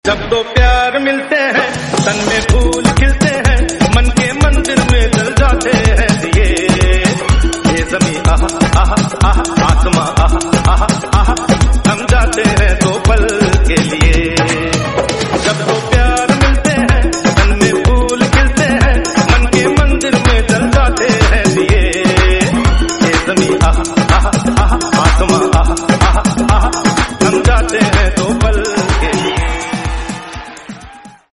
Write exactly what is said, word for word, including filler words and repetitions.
जब दो प्यार मिलते हैं तन में फूल